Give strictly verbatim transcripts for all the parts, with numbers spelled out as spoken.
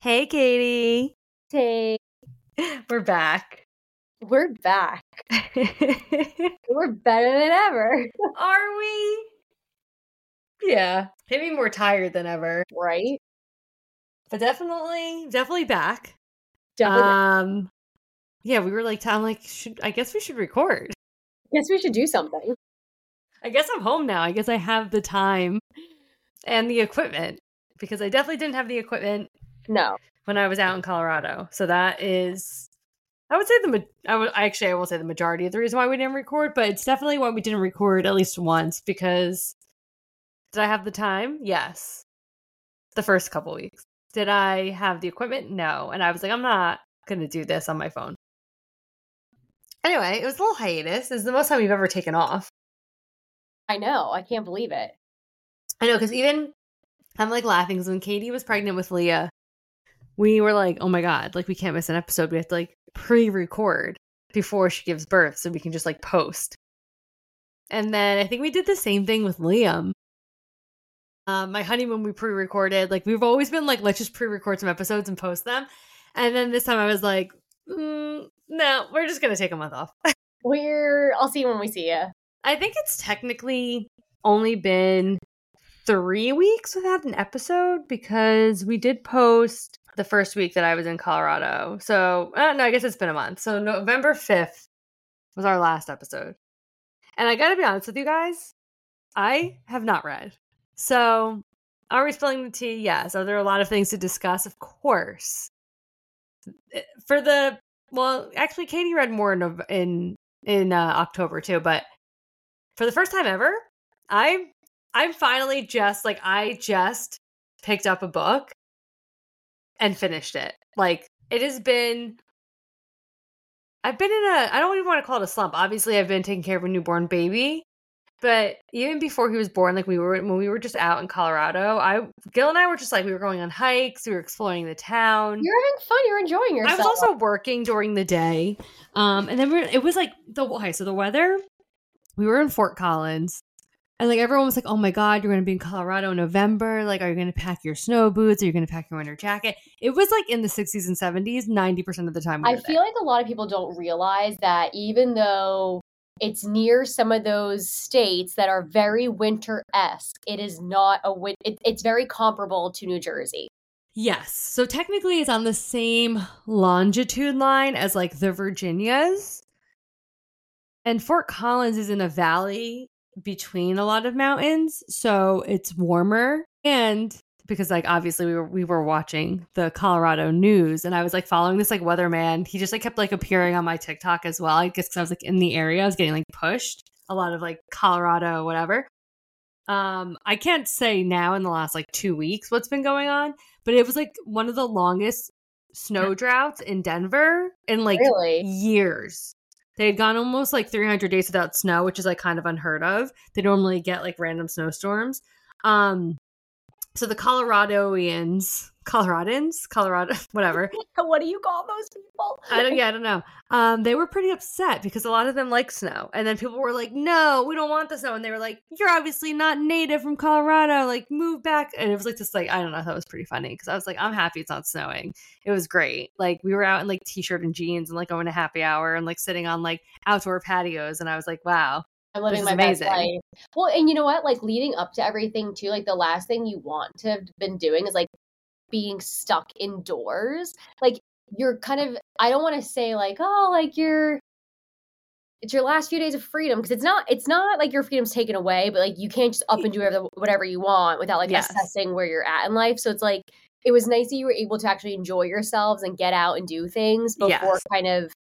Hey, Katie. Hey, We're back. we're back. Are We're better than ever. we? Yeah. Maybe more tired than ever. Right? But definitely, definitely back. Definitely. Um, yeah, we were like, I'm like, should I guess we should record. Guess we should do something. I guess I'm home now. I guess I have the time and the equipment because I definitely didn't have the equipment No. when I was out in Colorado. So that is, I would say the, ma- I would actually, I won't say the majority of the reason why we didn't record, but it's definitely why we didn't record at least once because did I have the time? Yes. The first couple weeks. Did I have the equipment? No. And I was like, I'm not going to do this on my phone. Anyway, it was a little hiatus. This is the most time we've ever taken off. I know. I can't believe it. I know, because even, I'm like laughing because when Katie was pregnant with Leah, we were like, oh my God, like we can't miss an episode. We have to like pre-record before she gives birth so we can just like post. And then I think we did the same thing with Liam. Um, my honeymoon, we pre-recorded. Like we've always been like, let's just pre-record some episodes and post them. And then this time I was like, mm, no, we're just gonna take a month off. We're. I'll see you when we see you. I think it's technically only been three weeks without an episode because we did post the first week that I was in Colorado. So uh, no, I guess it's been a month. So November fifth was our last episode. And I gotta be honest with you guys, I have not read. So, are we spilling the tea? Yes. Are there a lot of things to discuss? Of course. For the, well, actually, Katie read more in in, in uh, October too, but for the first time ever, I, I'm finally just, like, I just picked up a book and finished it. Like, it has been, I've been in a, I don't even want to call it a slump. Obviously, I've been taking care of a newborn baby. But even before he was born, like we were when we were just out in Colorado, I Gil and I were just like we were going on hikes, we were exploring the town. You're having fun. You're enjoying yourself. I was also working during the day, um, and then we were, it was like the okay. So the weather, we were in Fort Collins, and like everyone was like, "Oh my God, you're going to be in Colorado in November. Like, are you going to pack your snow boots? Are you going to pack your winter jacket?" It was like in the sixties and seventies, ninety percent of the time. We I were feel there. like a lot of people don't realize that even though it's near some of those states that are very winter-esque, it is not a win- it, it's very comparable to New Jersey. Yes. So technically it's on the same longitude line as like the Virginias. And Fort Collins is in a valley between a lot of mountains, so it's warmer. And because like obviously we were we were watching the Colorado news and I was like following this like weatherman. He just like kept like appearing on my TikTok as well. I guess because I was like in the area, I was getting like pushed a lot of like Colorado, whatever. Um, I can't say now in the last like two weeks what's been going on, but it was like one of the longest snow droughts in Denver in like Really? years. They had gone almost like three hundred days without snow, which is like kind of unheard of. They normally get like random snowstorms. Um, so the Coloradoans, Coloradans, Colorado, whatever. What do you call those people? I don't, yeah, I don't know. Um, they were pretty upset because a lot of them like snow. And then people were like, no, we don't want the snow. And they were like, you're obviously not native from Colorado. Like, move back. And it was like this, like, I don't know. I thought it was pretty funny because I was like, I'm happy it's not snowing. It was great. Like, we were out in like t-shirt and jeans and like going to happy hour and like sitting on like outdoor patios. And I was like, wow. I'm living This my is best amazing. life. Well, and you know what? Like leading up to everything too, like the last thing you want to have been doing is like being stuck indoors. Like you're kind of, I don't want to say like, oh, like you're, it's your last few days of freedom because it's not, it's not like your freedom's taken away, but like you can't just up and do whatever, whatever you want without like Yes. assessing where you're at in life. So it's like, it was nice that you were able to actually enjoy yourselves and get out and do things before Yes. kind of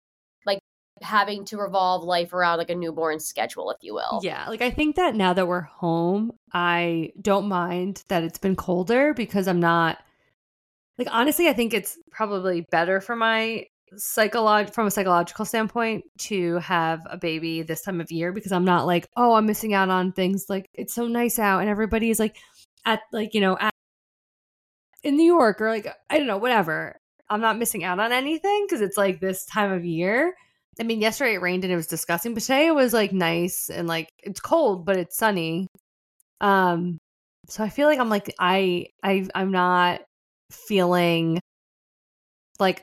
having to revolve life around like a newborn schedule, if you will. Yeah, like I think that now that we're home, I don't mind that it's been colder because I'm not like honestly, I think it's probably better for my psycholog from a psychological standpoint to have a baby this time of year because I'm not like, oh, I'm missing out on things like it's so nice out and everybody is like at like, you know, at in New York or like I don't know, whatever. I'm not missing out on anything because it's like this time of year. I mean, yesterday it rained and it was disgusting, but today it was like nice and like it's cold, but it's sunny. Um, so I feel like I'm like I I I'm not feeling like,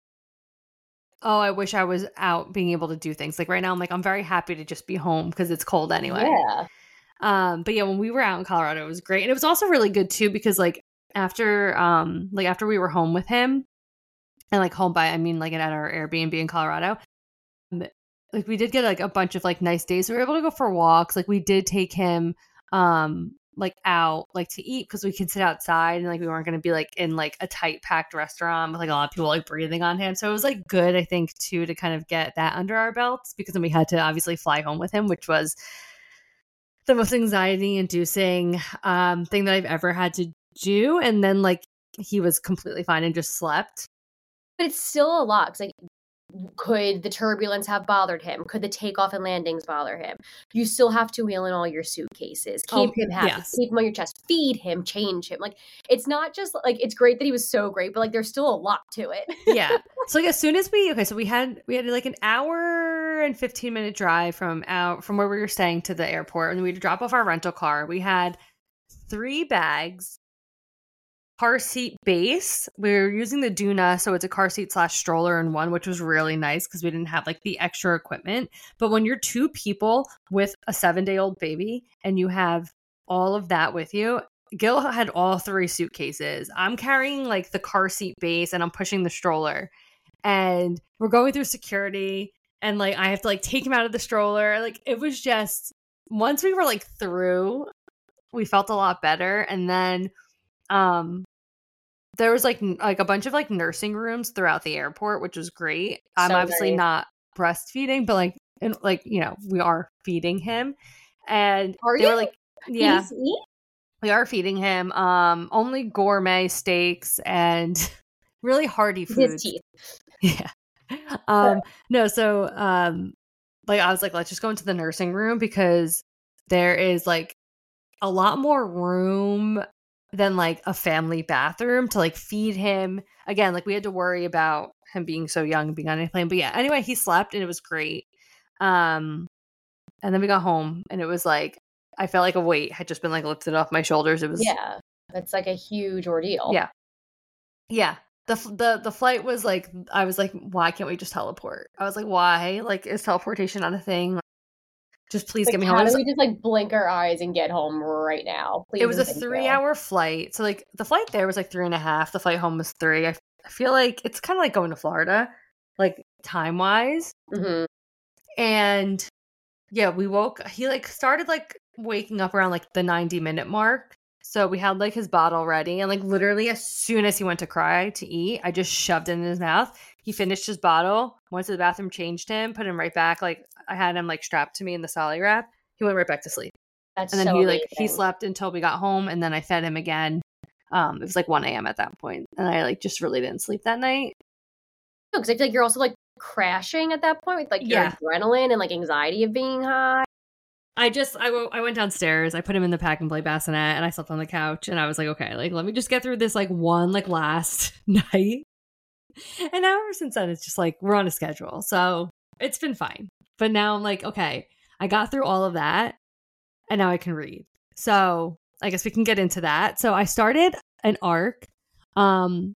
oh, I wish I was out being able to do things. Like right now, I'm like, I'm very happy to just be home because it's cold anyway. Yeah. Um, but yeah, when we were out in Colorado, it was great. And it was also really good too, because like after, um, like after we were home with him and like home by, I mean, like at our Airbnb in Colorado, like we did get like a bunch of like nice days. We were able to go for walks. Like we did take him, um, like out like to eat because we could sit outside and like we weren't going to be like in like a tight packed restaurant with like a lot of people like breathing on him. So it was like good, I think, too, to kind of get that under our belts, because then we had to obviously fly home with him, which was the most anxiety inducing um thing that I've ever had to do. And then like he was completely fine and just slept. But it's still a lot. 'Cause, like, could the turbulence have bothered him? Could the takeoff and landings bother him? You still have to wheel in all your suitcases, keep Oh, him happy, yes. keep him on your chest, feed him, change him. Like, it's not just like, it's great that he was so great, but like there's still a lot to it. Yeah. So like as soon as we okay, so we had we had like an hour and fifteen minute drive from out from where we were staying to the airport, and we had to drop off our rental car. We had three bags, car seat base. We were using the Duna, so it's a car seat slash stroller in one, which was really nice because we didn't have like the extra equipment. But when you're two people with a seven day old baby and you have all of that with you, Gil had all three suitcases. I'm carrying like the car seat base and I'm pushing the stroller, and we're going through security, and like I have to like take him out of the stroller. Like it was just, once we were like through, we felt a lot better. And then um there was like n- like a bunch of like nursing rooms throughout the airport, which was great. I'm So obviously nice. not breastfeeding, but like and like you know we are feeding him, and Are they you? were like, He yeah, needs to eat? we are feeding him um only gourmet steaks and really hearty His foods. teeth. Yeah. Um no, so um like I was like, let's just go into the nursing room because there is like a lot more room than like a family bathroom to like feed him. Again, like we had to worry about him being so young and being on a plane. But yeah, anyway, he slept and it was great. Um and then we got home and it was like I felt like a weight had just been like lifted off my shoulders. It was Yeah. That's like a huge ordeal. yeah. Yeah. The, f- the the flight was like, I was like, why can't we just teleport? I was like, why? Like, is teleportation not a thing? Like, just please Like, get me home. how It do was, we just like blink our eyes and get home right now? Please. it was a and thank three you. hour flight. So like the flight there was like three and a half. The flight home was three. I, I feel like it's kind of like going to Florida, like time wise. Mhm. And yeah, we woke, he like started like waking up around like the ninety minute mark. So we had like his bottle ready, and like literally as soon as he went to cry to eat, I just shoved it in his mouth. He finished his bottle, went to the bathroom, changed him, put him right back. Like I had him like strapped to me in the Solly wrap. He went right back to sleep. That's And then so he amazing. like he slept until we got home, and then I fed him again. Um, it was like one a.m. at that point, and I like just really didn't sleep that night. No, because I feel like you're also like crashing at that point with like your Yeah. adrenaline and like anxiety of being high. I just I, w- I went downstairs, I put him in the pack and play bassinet, and I slept on the couch, and I was like, okay, like let me just get through this like one like last night. And now ever since then, it's just like we're on a schedule, so it's been fine. But now I'm like, okay, I got through all of that, and now I can read. So I guess we can get into that. So I started an arc. Um,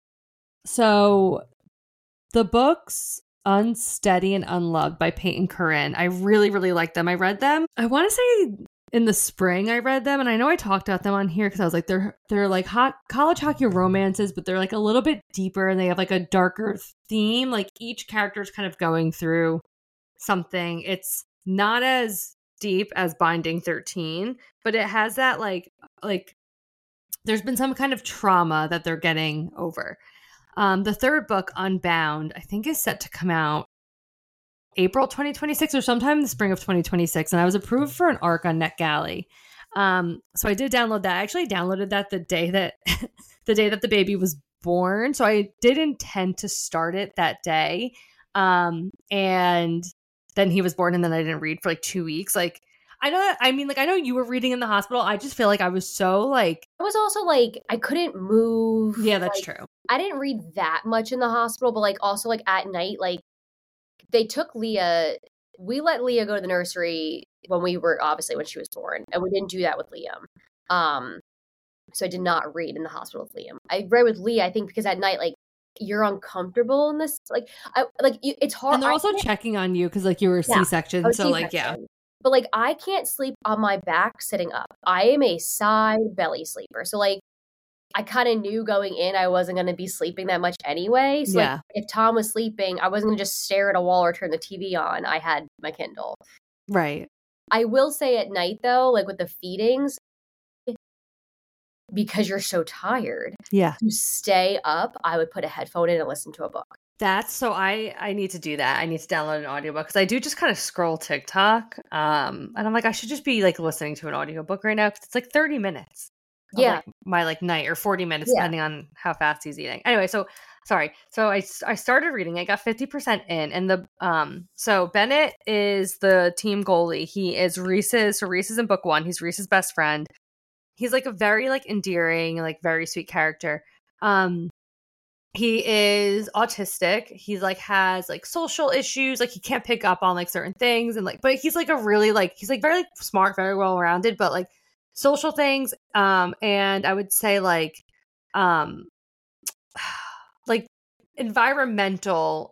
so the books Unsteady and Unloved by Peyton Corinne, I really, really like them. I read them, I want to say in the spring I read them, and I know I talked about them on here because I was like, they're they're like hot college hockey romances, but they're like a little bit deeper and they have like a darker theme. Like each character is kind of going through something. It's not as deep as Binding thirteen, but it has that like like there's been some kind of trauma that they're getting over. Um, the third book, Unbound, I think is set to come out April twenty twenty-six or sometime in the spring of twenty twenty-six. And I was approved for an arc on NetGalley. Um, so I did download that. I actually downloaded that the day that the day that the baby was born. So I did intend to start it that day. Um, and then he was born, and then I didn't read for like two weeks. Like, I know that, I mean, like, I know you were reading in the hospital. I just feel like I was so like, I was also like, I couldn't move. yeah, that's like, true. I didn't read that much in the hospital, but like also like at night, like they took Leah. We let Leah go to the nursery when we were obviously when she was born, and we didn't do that with Liam. Um, So I did not read in the hospital with Liam. I read with Lee, I think, because at night, like, you're uncomfortable in this, like, I like you, it's hard. And they're also checking on you because, like, you were a Yeah, C-section, I was so like, C-section. yeah. But like, I can't sleep on my back sitting up. I am a side belly sleeper. So like, I kind of knew going in I wasn't going to be sleeping that much anyway. So Yeah. like, if Tom was sleeping, I wasn't going to just stare at a wall or turn the T V on. I had my Kindle. Right. I will say at night though, like with the feedings, because you're so tired, Yeah. to stay up, I would put a headphone in and listen to a book. That's so I I need to do that. I need to download an audiobook because I do just kind of scroll TikTok. Um, and I'm like, I should just be like listening to an audiobook right now because it's like thirty minutes. Of, Yeah. like, my like night or forty minutes Yeah. depending on how fast he's eating. Anyway, so sorry. So I I started reading. I got fifty percent in, and the um so Bennett is the team goalie. He is Reese's. So Reese is in book one. He's Reese's best friend. He's like a very like endearing, like very sweet character. Um, he is autistic. He's like has like social issues. Like he can't pick up on like certain things, and like, but he's like a really like he's like very like, smart, very well rounded, but like social things. Um, and I would say like, um, like environmental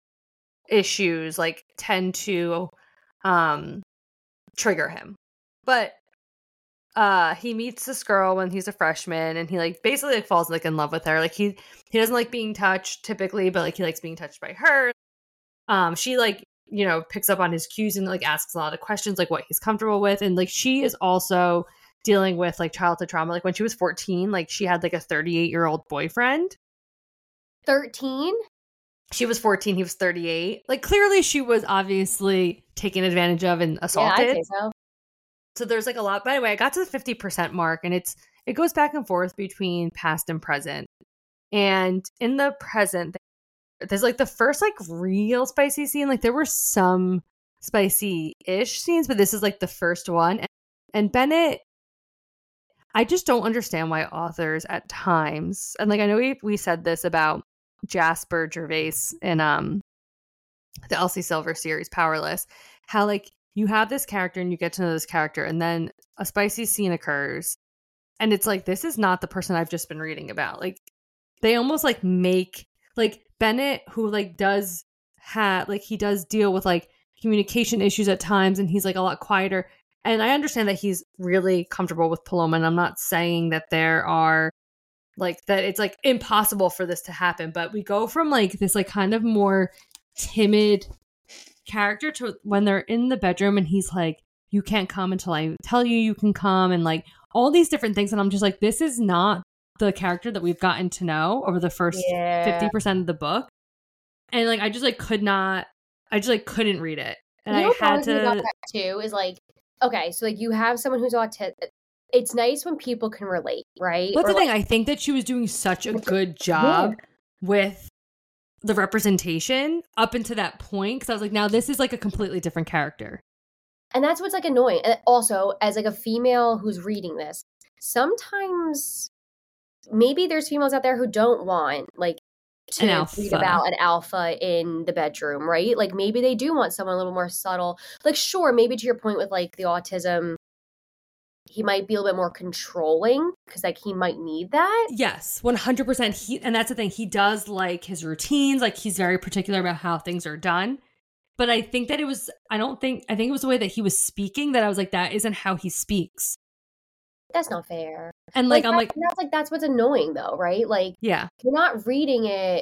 issues like tend to um trigger him, but. Uh, he meets this girl when he's a freshman, and he like basically like falls like in love with her. Like he he doesn't like being touched typically, but like he likes being touched by her. Um, she like you know picks up on his cues and like asks a lot of questions, like what he's comfortable with, and like she is also dealing with like childhood trauma. Like when she was fourteen, like she had like a thirty-eight year old boyfriend. thirteen? She was fourteen. He was thirty-eight. Like clearly, she was obviously taken advantage of and assaulted. Yeah, I'd say so. So there's like a lot. By the way, I got to the fifty percent mark, and it's it goes back and forth between past and present. And in the present, there's like the first like real spicy scene. Like there were some spicy-ish scenes, but this is like the first one. And, and Bennett, I just don't understand why authors at times, and like I know we we said this about Jasper Gervais in um the Elsie Silver series Powerless, how like you have this character and you get to know this character, and then a spicy scene occurs, and it's like, this is not the person I've just been reading about. Like they almost like make like Bennett, who like does have like he does deal with like communication issues at times, and he's like a lot quieter. And I understand that he's really comfortable with Paloma, and I'm not saying that there are like that it's like impossible for this to happen, but we go from like this like kind of more timid character to when they're in the bedroom and he's like, you can't come until I tell you you can come, and like all these different things, and I'm just like, this is not the character that we've gotten to know over the first Yeah. fifty percent of the book. And like I just like could not I just like couldn't read it, and you know I what had bothers me about to that too is like, okay, so like you have someone who's autistic. It's nice when people can relate, right? What's Or, the like, thing? I think that she was doing such a good job with the representation up until that point, because I was like, now this is like a completely different character. and that's what's like annoying. And also, as like a female who's reading this, sometimes maybe there's females out there who don't want like to An read alpha. about an alpha in the bedroom, right? Like maybe they do want someone a little more subtle. Like sure, maybe to your point with like the autism, he might be a little bit more controlling because like he might need that. Yes, one hundred percent. He and that's the thing. He does like his routines. Like he's very particular about how things are done. But I think that it was, I don't think, I think it was the way that he was speaking that I was like, that isn't how he speaks. That's not fair. And like, Like, I'm that- like, that's like that's what's annoying though, right? Like yeah, you're not reading it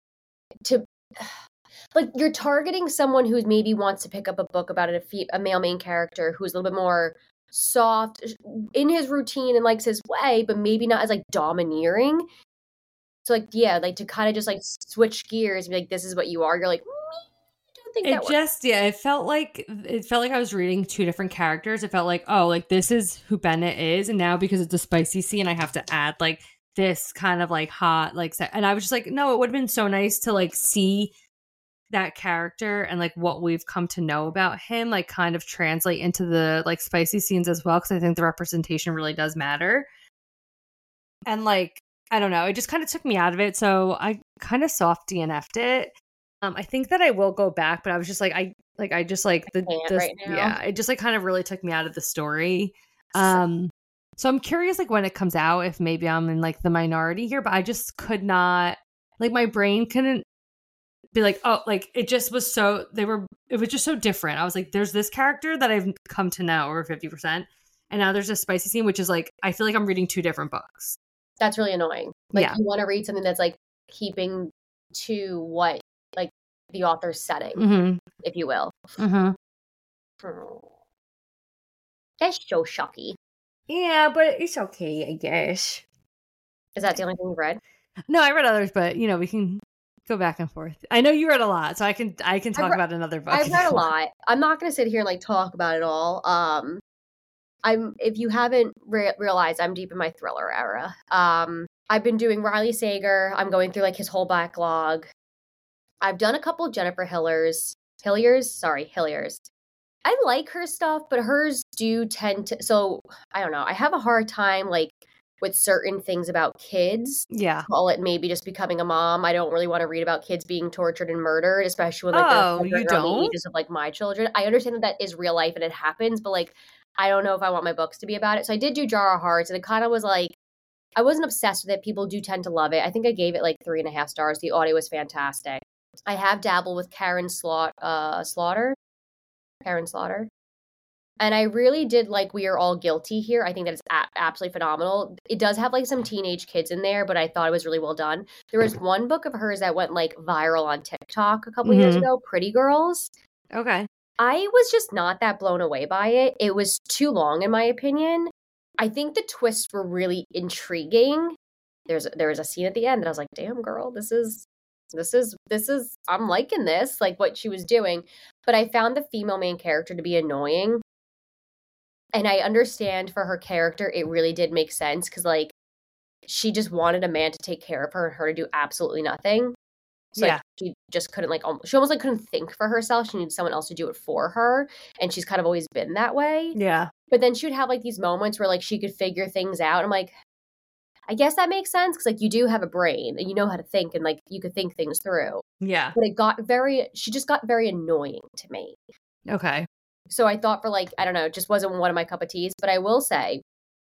to like you're targeting someone who maybe wants to pick up a book about a, fe- a male main character who's a little bit more soft in his routine and likes his way, but maybe not as like domineering. So like yeah, like to kind of just like switch gears and be like, this is what you are. You're like, mm, I don't think it that works. just, yeah, it felt like, it felt like I was reading two different characters. It felt like, oh, like this is who Bennett is. And now because it's a spicy scene, I have to add like this kind of like hot, like, se- and I was just like, no, it would have been so nice to like see that character and like what we've come to know about him like kind of translate into the like spicy scenes as well, because I think the representation really does matter. And like I don't know, it just kind of took me out of it, so I kind of soft D N F'd it. um I think that I will go back, but I was just like I like I just like the, Can't the right now. yeah, it just like kind of really took me out of the story. um So I'm curious, like, when it comes out, if maybe I'm in, like, the minority here, but I just could not, like, my brain couldn't be like, oh, like, it just was so, they were, it was just so different. I was like, there's this character that I've come to know over fifty percent, and now there's a spicy scene, which is like, I feel like I'm reading two different books. That's really annoying. Like, Yeah. you want to read something that's, like, keeping to what, like, the author's setting, Mm-hmm. if you will. Mm-hmm. That's so shocky. Yeah, but it's okay, I guess. Is that the only thing you've read? No, I read others, but, you know, we can go back and forth. I know you read a lot, so I can I can talk re- about another book. I've read a lot. I'm not going to sit here and, like, talk about it all. Um, I'm if you haven't re- realized, I'm deep in my thriller era. Um, I've been doing Riley Sager. I'm going through, like, his whole backlog. I've done a couple Jennifer Hillers. Hilliers? Sorry, Hilliers. I like her stuff, but hers do tend to... So, I don't know. I have a hard time, like, with certain things about kids. Yeah. Call it maybe just becoming a mom. I don't really want to read about kids being tortured and murdered, especially when, like, oh, they're you around the don't? ages of, like, my children. I understand that that is real life and it happens, but, like, I don't know if I want my books to be about it. So I did do Jar of Hearts, and it kind of was like, I wasn't obsessed with it. People do tend to love it. I think I gave it, like, three and a half stars. The audio was fantastic. I have dabbled with Karen Slaut- uh, Slaughter. Karen Slaughter. And I really did like We Are All Guilty here. I think that is a- absolutely phenomenal. It does have, like, some teenage kids in there, but I thought it was really well done. There was one book of hers that went, like, viral on TikTok a couple Mhm. years ago, Pretty Girls. Okay. I was just not that blown away by it. It was too long, in my opinion. I think the twists were really intriguing. There's there was a scene at the end that I was like, damn, girl, this is... This is, this is, I'm liking this, like, what she was doing. But I found the female main character to be annoying. And I understand for her character, it really did make sense. Because, like, she just wanted a man to take care of her and her to do absolutely nothing. So, Yeah. like, she just couldn't, like, al- she almost, like, couldn't think for herself. She needed someone else to do it for her. And she's kind of always been that way. Yeah. But then she would have, like, these moments where, like, she could figure things out. I'm like, I guess that makes sense, because, like, you do have a brain and you know how to think, and, like, you could think things through. Yeah. But it got very, she just got very annoying to me. Okay. So I thought for, like, I don't know, it just wasn't one of my cup of teas. But I will say,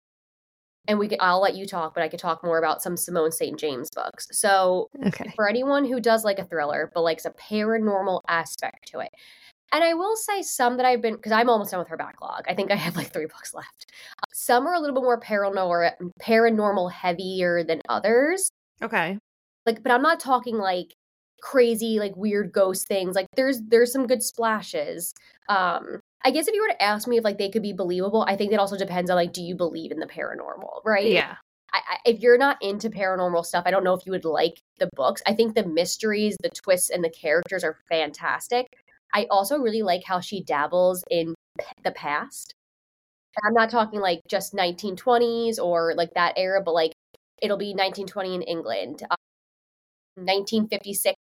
and we can, I'll let you talk, but I could talk more about some Simone Saint James books. So Okay. for anyone who does like a thriller, but likes a paranormal aspect to it. And I will say some that I've been, because I'm almost done with her backlog. I think I have like three books left. Some are a little bit more paranormal, paranormal heavier than others. Okay. Like, but I'm not talking like crazy, like weird ghost things. Like there's there's some good splashes. Um, I guess if you were to ask me if like they could be believable, I think that also depends on like, do you believe in the paranormal, right? Yeah. I, I, if you're not into paranormal stuff, I don't know if you would like the books. I think the mysteries, the twists, and the characters are fantastic. I also really like how she dabbles in p- the past. I'm not talking like just nineteen twenties or like that era, but like it'll be nineteen twenty in England, uh, nineteen fifty-six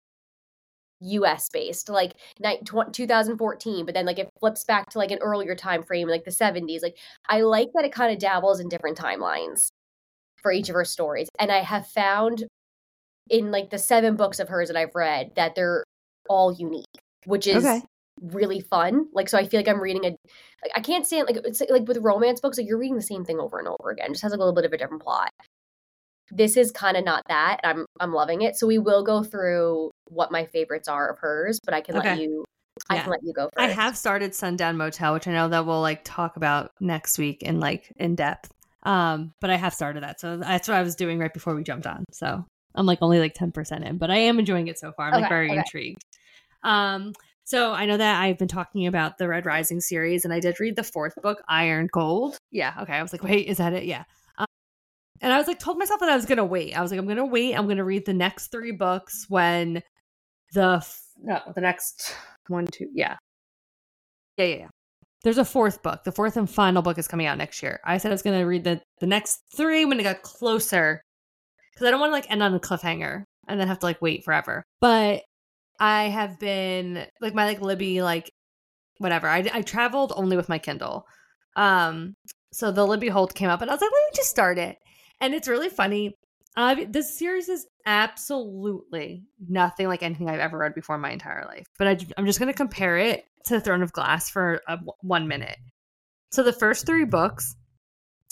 U S based, like ni- tw- two thousand fourteen, but then like it flips back to like an earlier time frame, like the seventies. Like I like that it kind of dabbles in different timelines for each of her stories. And I have found in like the seven books of hers that I've read that they're all unique, which is Okay. really fun. Like, so I feel like I'm reading a, like, I can't say it, like, it's like with romance books, like you're reading the same thing over and over again. It just has like a little bit of a different plot. This is kind of not that. I'm, I'm loving it. So we will go through what my favorites are of hers, but I can let Okay. you, I Yeah. can let you go first. I have started Sundown Motel, which I know that we'll like talk about next week in like in depth. Um, but I have started that. So that's what I was doing right before we jumped on. So I'm like only like ten percent in, but I am enjoying it so far. I'm like Okay, very okay. intrigued. Um, so I know that I've been talking about the Red Rising series, and I did read the fourth book, Iron Gold. Yeah. Okay. I was like, wait, is that it? Yeah. Um, and I was like, told myself that I was going to wait. I was like, I'm going to wait. I'm going to read the next three books when the, f- no, the next one, two. Yeah. Yeah. Yeah. Yeah. There's a fourth book. The fourth and final book is coming out next year. I said I was going to read the, the next three when it got closer, because I don't want to like end on a cliffhanger and then have to like wait forever. But I have been like my like Libby, like whatever. I, I traveled only with my Kindle. Um, so the Libby Holt came up and I was like, let me just start it. And it's really funny. Uh, this series is absolutely nothing like anything I've ever read before in my entire life. But I, I'm just going to compare it to The Throne of Glass for a, one minute. So the first three books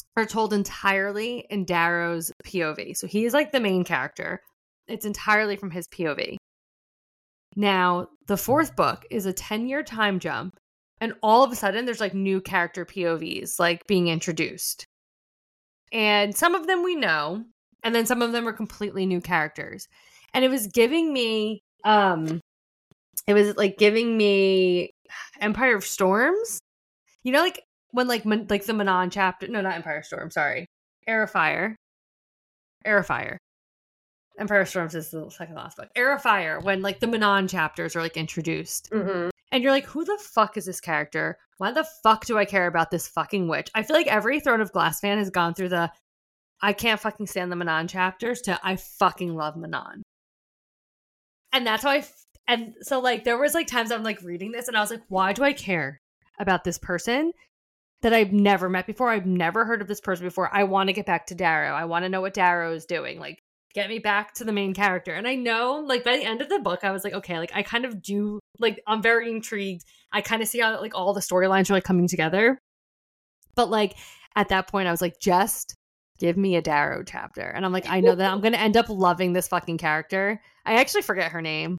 are told entirely in Darrow's P O V. So he's like the main character. It's entirely from his P O V. Now, the fourth book is a ten-year time jump, and all of a sudden there's like new character P O Vs like being introduced. And some of them we know, and then some of them are completely new characters. And it was giving me um it was like giving me Empire of Storms. You know, like when like Man- like the Manon chapter, no, not Empire of Storm, sorry. Heir of Fire. Heir of Fire. Empire of Storms is the second last book. Heir of Fire, when like the Manon chapters are like introduced. Mm-hmm. And you're like, who the fuck is this character? Why the fuck do I care about this fucking witch? I feel like every Throne of Glass fan has gone through the I can't fucking stand the Manon chapters to I fucking love Manon. And that's why I f- and so like there was like times I'm like reading this and I was like, why do I care about this person that I've never met before? I've never heard of this person before. I want to get back to Darrow. I want to know what Darrow is doing. Like, get me back to the main character. And I know, like, by the end of the book, I was like, okay, like, I kind of do, like, I'm very intrigued. I kind of see how, like, all the storylines are, like, coming together. But, like, at that point, I was like, just give me a Darrow chapter. And I'm like, I know that I'm going to end up loving this fucking character. I actually forget her name.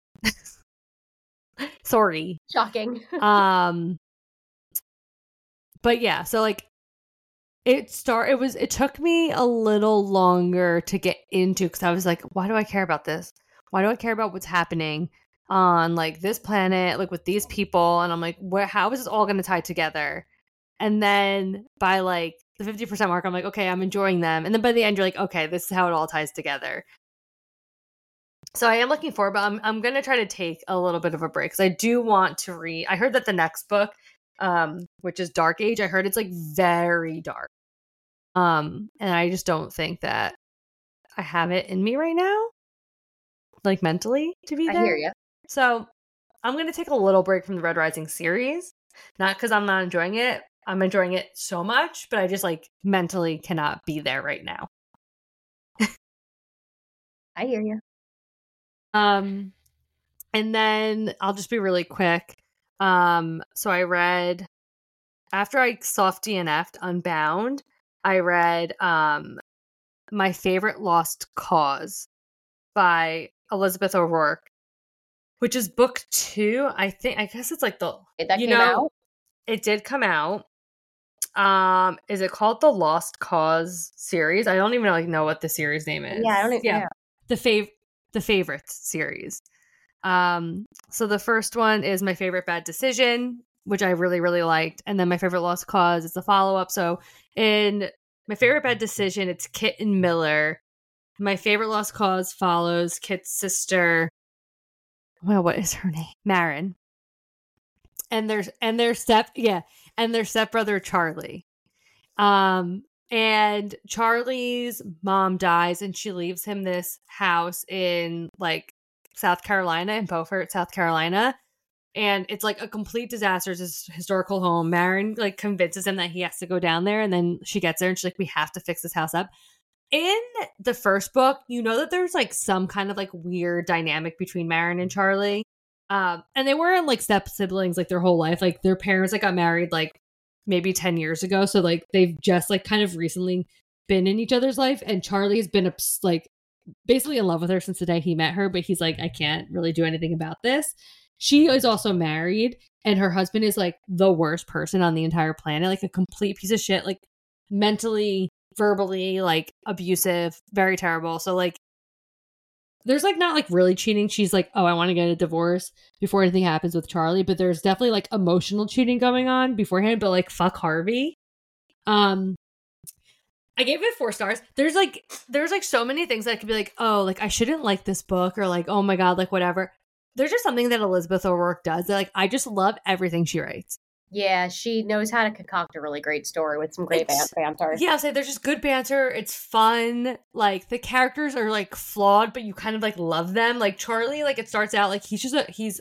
Sorry. Shocking. um, But, yeah, so, like, It start. It was. It took me a little longer to get into because I was like, "Why do I care about this? Why do I care about what's happening on like this planet, like with these people?" And I'm like, "Where? How is this all going to tie together?" And then by like the fifty percent mark, I'm like, "Okay, I'm enjoying them." And then by the end, you're like, "Okay, this is how it all ties together." So I am looking forward, but I'm I'm going to try to take a little bit of a break because I do want to read. I heard that the next book, um, which is Dark Age, I heard it's like very dark. Um, and I just don't think that I have it in me right now, like mentally, to be I there. hear you. So I'm going to take a little break from the Red Rising series. Not because I'm not enjoying it. I'm enjoying it so much, but I just like mentally cannot be there right now. I hear you. Um, and then I'll just be really quick. Um, so I read, after I soft D N F'd Unbound, I read um, My Favorite Lost Cause by Elizabeth O'Rourke, which is book two. I think, I guess it's like the, Wait, that you came know, out? it did come out. Um, is it called the Lost Cause series? I don't even like know what the series name is. Yeah, I don't even yeah. know. The fav the favorites series. Um, so the first one is My Favorite Bad Decision, which I really, really liked. And then My Favorite Lost Cause is the follow-up. So in My Favorite Bad Decision, it's Kit and Miller. My Favorite Lost Cause follows Kit's sister. Well, what is her name? Marin. And there's and their step yeah, and their stepbrother Charlie. Um, and Charlie's mom dies and she leaves him this house in like South Carolina, in Beaufort, South Carolina. And it's like a complete disaster. It's this historical home. Marin like convinces him that he has to go down there, and then she gets there and she's like, we have to fix this house up. In the first book, you know that there's like some kind of like weird dynamic between Marin and Charlie. Um, and they weren't like step siblings like their whole life. Like their parents like got married like maybe ten years ago. So like they've just like kind of recently been in each other's life. And Charlie's been obs- like basically in love with her since the day he met her. But he's like, I can't really do anything about this. She is also married, and her husband is like the worst person on the entire planet, like a complete piece of shit, like mentally, verbally, like abusive, very terrible. So like there's like not like really cheating. She's like, oh, I want to get a divorce before anything happens with Charlie, but there's definitely like emotional cheating going on beforehand. But like, fuck Harvey. Um, I gave it four stars. There's like there's like so many things that could be like, oh, like I shouldn't like this book, or like, oh my god, like whatever. There's just something that Elizabeth O'Rourke does that like I just love everything she writes. Yeah, she knows how to concoct a really great story with some great It's- banter. Yeah, I'll say there's just good banter. It's fun. Like the characters are like flawed, but you kind of like love them. Like Charlie, like it starts out like he's just a he's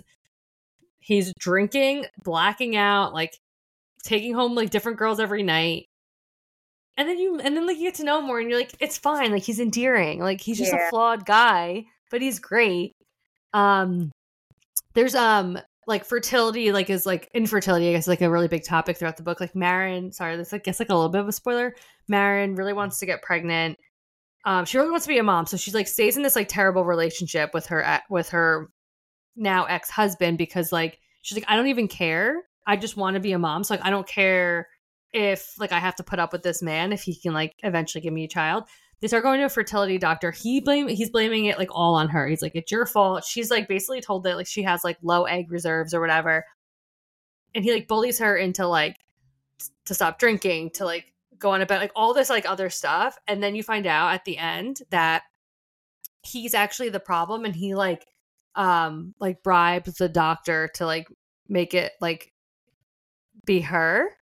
he's drinking, blacking out, like taking home like different girls every night. And then you and then like you get to know him more and you're like, it's fine. Like he's endearing. Like he's just Yeah. a flawed guy, but he's great. Um there's um like fertility, like is like infertility, I guess, like a really big topic throughout the book. Like Marin, sorry, this I guess like a little bit of a spoiler. Marin really wants to get pregnant. Um, she really wants to be a mom, so she's like stays in this like terrible relationship with her with her now ex-husband because like she's like, I don't even care. I just want to be a mom. So like I don't care if like I have to put up with this man if he can like eventually give me a child. They start going to a fertility doctor. He blame he's blaming it like all on her. He's like, it's your fault. She's like basically told that like she has like low egg reserves or whatever. And he like bullies her into like to stop drinking, to like go on a bed, like all this like other stuff. And then you find out at the end that he's actually the problem, and he like um like bribes the doctor to like make it like be her.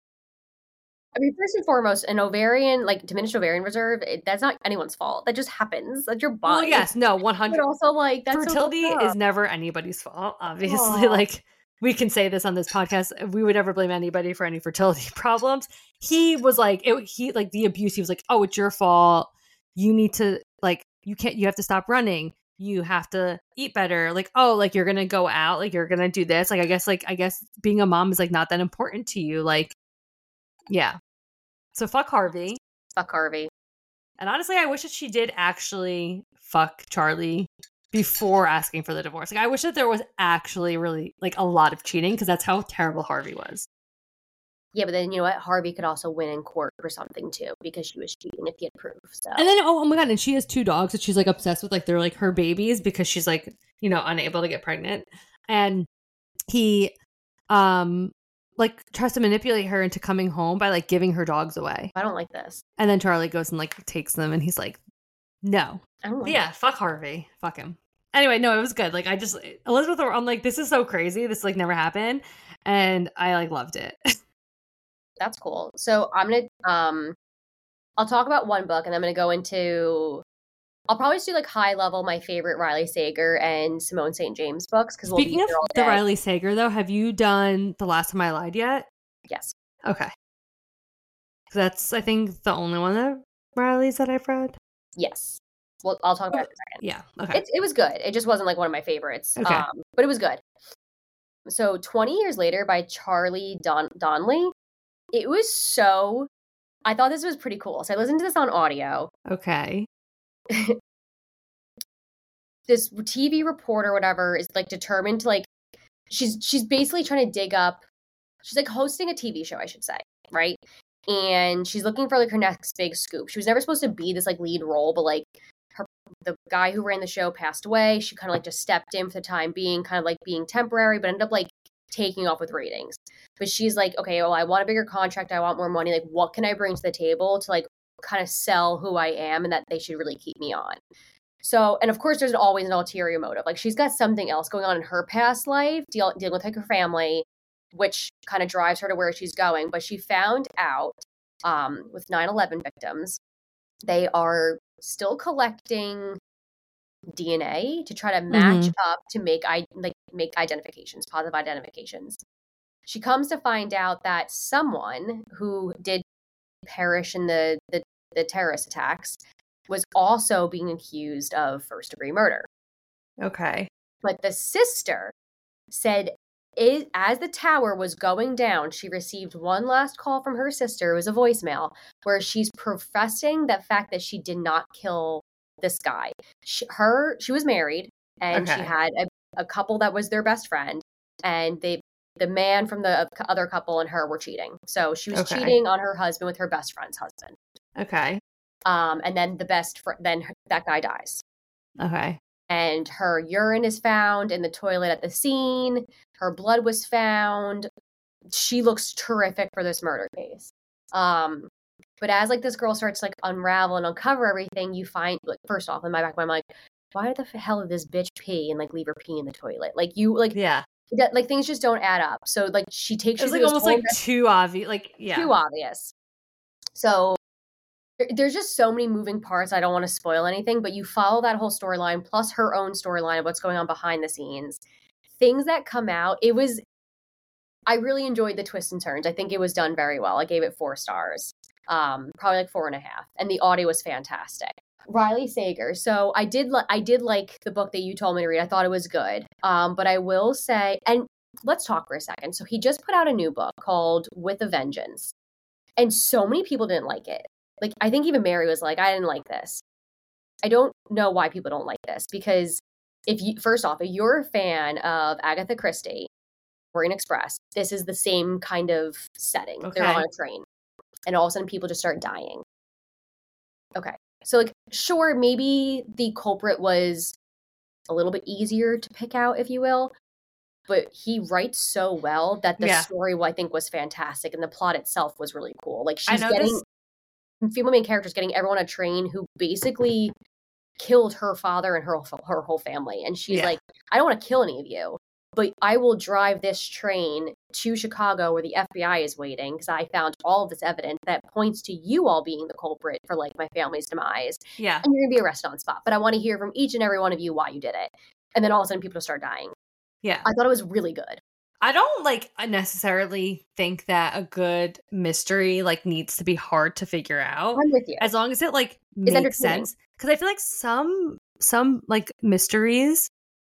I mean, first and foremost, an ovarian, like diminished ovarian reserve, it, that's not anyone's fault. That just happens. That's your body. Well, yes, no, one hundred. But also, like, that's fertility so is never anybody's fault, obviously. Aww. Like, we can say this on this podcast. If we would ever blame anybody for any fertility problems. He was like, it, he, like, the abuse, he was like, oh, it's your fault. You need to, like, you can't, you have to stop running. You have to eat better. Like, oh, like, you're going to go out. Like, you're going to do this. Like, I guess, like, I guess being a mom is, like, not that important to you. Like, yeah. So fuck Harvey. Fuck Harvey. And honestly, I wish that she did actually fuck Charlie before asking for the divorce. Like, I wish that there was actually really like a lot of cheating, because that's how terrible Harvey was. Yeah, but then you know what? Harvey could also win in court for something too, because she was cheating if he had proof. So. And then oh, oh my god, and she has two dogs that she's like obsessed with. Like they're like her babies, because she's like, you know, unable to get pregnant. And he um like tries to manipulate her into coming home by like giving her dogs away. I don't like this. And then Charlie goes and like takes them, and he's like, no. I don't like yeah, it. Fuck Harvey. Fuck him. Anyway, no, it was good. Like I just Elizabeth, I'm like, this is so crazy. This like never happened, and I like loved it. That's cool. So I'm gonna um, I'll talk about one book, and I'm gonna go into. I'll probably just do like high level my favorite Riley Sager and Simone Saint James books. Because speaking we'll of the Riley Sager, though, have you done The Last Time I Lied yet? Yes. Okay. That's I think the only one of Riley's that I've read. Yes. Well, I'll talk about it in a second. Yeah. Okay. It, it was good. It just wasn't like one of my favorites. Okay. Um, but it was good. So twenty Years Later by Charlie Don- Donnelly. It was so. I thought this was pretty cool. So I listened to this on audio. Okay. This T V reporter, whatever, is like determined to like. She's she's basically trying to dig up. She's like hosting a T V show, I should say, right? And she's looking for like her next big scoop. She was never supposed to be this like lead role, but like her the guy who ran the show passed away. She kind of like just stepped in for the time being, kind of like being temporary, but ended up like taking off with ratings. But she's like, okay, well, I want a bigger contract. I want more money. Like, what can I bring to the table to like kind of sell who I am and that they should really keep me on? So, and of course, there's always an ulterior motive. Like, she's got something else going on in her past life, deal, dealing with like her family, which kind of drives her to where she's going. But she found out um, with nine eleven victims, they are still collecting D N A to try to match mm-hmm. up to make I like make identifications, positive identifications. She comes to find out that someone who did perish in the, the, the terrorist attacks was also being accused of first degree murder. Okay. But the sister said it, as the tower was going down, she received one last call from her sister. It was a voicemail where she's professing the fact that she did not kill this guy. She, her, she was married, and okay. she had a, a couple that was their best friend, and they, the man from the other couple and her were cheating. So she was okay. cheating on her husband with her best friend's husband. Okay. Um, and then the best fr- then her, that guy dies. Okay. And her urine is found in the toilet at the scene. Her blood was found. She looks terrific for this murder case. Um, but as like this girl starts to like unravel and uncover everything, you find like first off in my back, I'm like, why the hell did this bitch pee and like leave her pee in the toilet? Like you like yeah, that, like things just don't add up. So like she takes. It was like almost like too obvious. Like yeah, too obvious. So there's just so many moving parts. I don't want to spoil anything, but you follow that whole storyline plus her own storyline of what's going on behind the scenes. Things that come out. It was. I really enjoyed the twists and turns. I think it was done very well. I gave it four stars. Um, probably like four and a half. And the audio was fantastic. Riley Sager. So I did, li- I did like the book that you told me to read. I thought it was good. Um, but I will say, and let's talk for a second. So he just put out a new book called With a Vengeance. And so many people didn't like it. Like, I think even Mary was like, I didn't like this. I don't know why people don't like this, because if you, first off, if you're a fan of Agatha Christie, Orient Express, this is the same kind of setting. Okay. They're on a train, and all of a sudden people just start dying. Okay. So, like, sure, maybe the culprit was a little bit easier to pick out, if you will, but he writes so well that the Yeah. story, well, I think, was fantastic, and the plot itself was really cool. Like, I she's know getting this- female main characters getting everyone on a train who basically killed her father and her her whole family, and she's Yeah. like, I don't want to kill any of you, but I will drive this train to Chicago where the F B I is waiting, because I found all of this evidence that points to you all being the culprit for, like, my family's demise. Yeah. And you're gonna be arrested on spot, but I want to hear from each and every one of you why you did it. And then all of a sudden people start dying. Yeah. I thought it was really good. I don't like necessarily think that a good mystery like needs to be hard to figure out, I'm with you. as long as it like It's makes entertaining. sense. Because I feel like some some like mysteries,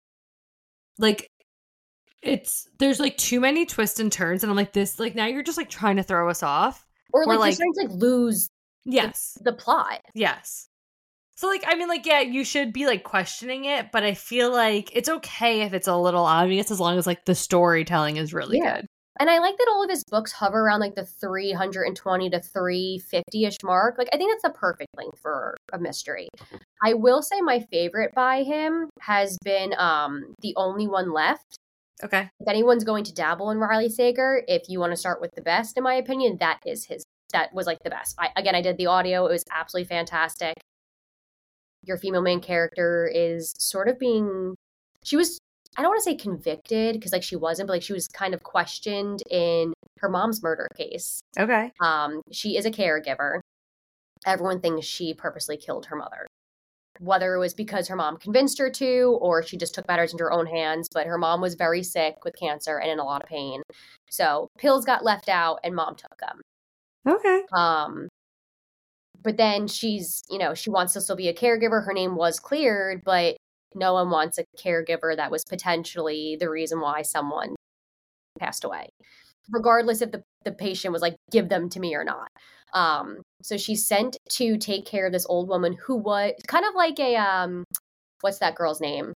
like it's there's like too many twists and turns, and I'm like, this like now you're just like trying to throw us off. Or or, like, like- you're starting to like lose Yes. the plot. Yes. So, like, I mean, like, yeah, you should be, like, questioning it, but I feel like it's okay if it's a little obvious as long as, like, the storytelling is really Yeah. good. And I like that all of his books hover around like the three twenty to three fifty-ish mark. Like, I think that's the perfect length for a mystery. I will say my favorite by him has been um The Only One Left. Okay. If anyone's going to dabble in Riley Sager, if you want to start with the best, in my opinion, that is his. That was like the best. I, again, I did the audio. It was absolutely fantastic. Your female main character is sort of being, she was, I don't want to say convicted, because like she wasn't, but like she was kind of questioned in her mom's murder case. Okay. Um, she is a caregiver. Everyone thinks she purposely killed her mother. Whether it was because her mom convinced her to, or she just took matters into her own hands, but her mom was very sick with cancer and in a lot of pain. So pills got left out and mom took them. Okay. Um, but then she's, you know, she wants to still be a caregiver. Her name was cleared, but no one wants a caregiver that was potentially the reason why someone passed away, regardless if the, the patient was like, give them to me or not. Um, so she's sent to take care of this old woman who was kind of like a, um, what's that girl's name?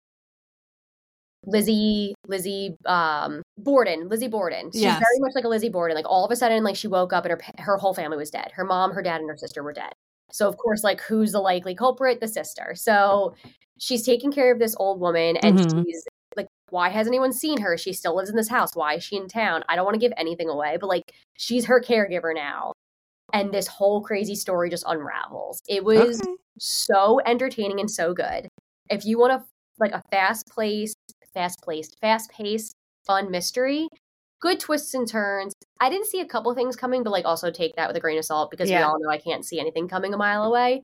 Lizzie, Lizzie, um, Borden, Lizzie Borden. She's Yes. very much like a Lizzie Borden. Like all of a sudden, like she woke up and her her whole family was dead. Her mom, her dad, and her sister were dead. So of course, like who's the likely culprit? The sister. So she's taking care of this old woman, and Mhm. she's like, why hasn't anyone seen her? She still lives in this house. Why is she in town? I don't want to give anything away, but like she's her caregiver now. And this whole crazy story just unravels. It was Okay. so entertaining and so good. If you want to like a fast-paced, fast-paced, fast-paced, fun mystery, good twists and turns. I didn't see a couple things coming, but like also take that with a grain of salt, because we Yeah. all know I can't see anything coming a mile away.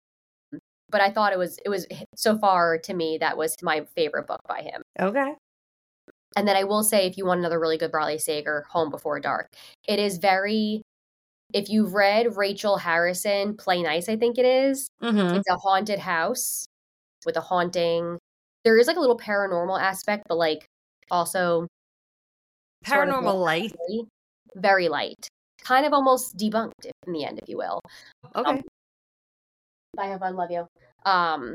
But I thought it was it was so far to me that was my favorite book by him. Okay. And then I will say, if you want another really good Riley Sager, Home Before Dark. It is very, if you've read Rachel Harrison, Play Nice, I think it is. Mm-hmm. It's a haunted house with a haunting. There is like a little paranormal aspect, but like also sort of Paranormal light. very, very light. Kind of almost debunked in the end, if you will. Okay. Um, Bye, have fun, love you. Um,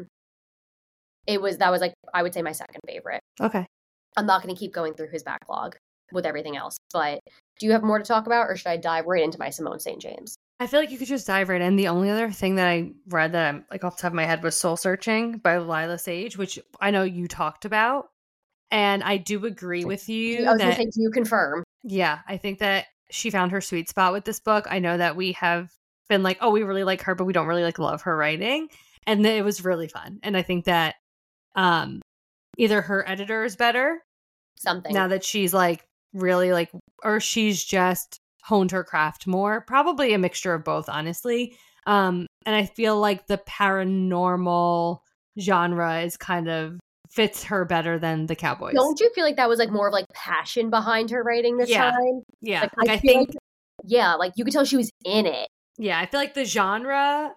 it was, that was like, I would say my second favorite. Okay. I'm not going to keep going through his backlog with everything else, but do you have more to talk about, or should I dive right into my Simone Saint James? I feel like you could just dive right in. The only other thing that I read that I'm like off the top of my head was Soul Searching by Lila Sage, which I know you talked about. And I do agree with you I was going that, to say, do you confirm? yeah, I think that she found her sweet spot with this book. I know that we have been like, oh, we really like her, but we don't really like love her writing. And it was really fun. And I think that um, either her editor is better Something. now that she's like really like, or she's just honed her craft more. Probably a mixture of both, honestly. Um, and I feel like the paranormal genre is kind of fits her better than the cowboys. Don't you feel like that was like more of like passion behind her writing this Yeah. time? yeah, Like, like, I I, feel think like- Yeah, like you could tell she was in it. yeah, I feel like the genre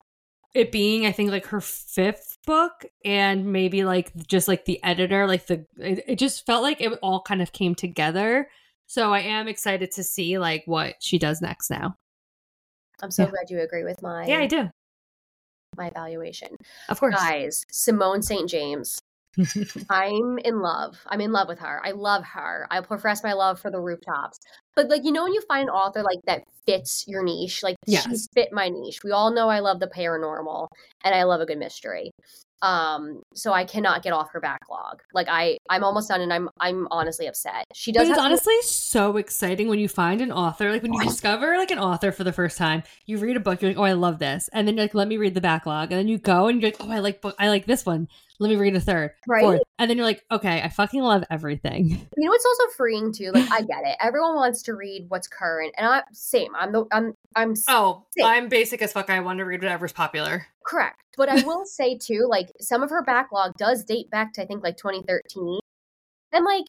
it being, I think, like her fifth book, and maybe like just like the editor, like the it, it just felt like it all kind of came together. So I am excited to see like what she does next now. I'm so Yeah. glad you agree with my Yeah, I do. my evaluation. Of course. Guys, Simone Saint James. I'm in love. I'm in love with her. I love her. I profess my love for the rooftops. But like, you know, when you find an author like that fits your niche, like Yes. she fit my niche. We all know I love the paranormal and I love a good mystery. Um, so I cannot get off her backlog. Like I, I'm almost done, and I'm, I'm honestly upset. She does. But it's have honestly so exciting when you find an author, like when you discover like an author for the first time. You read a book, you're like, oh, I love this, and then you're like, let me read the backlog, and then you go and you're like, oh, I like book, I like this one. Let me read a third, Right? fourth, and then you're like, okay, I fucking love everything. You know, it's also freeing too. Like I get it. Everyone wants to read what's current, and I same. I'm the I'm I'm Oh, same. I'm basic as fuck. I want to read whatever's popular. Correct. But I will say too, like some of her backlog does date back to I think like twenty thirteen. And like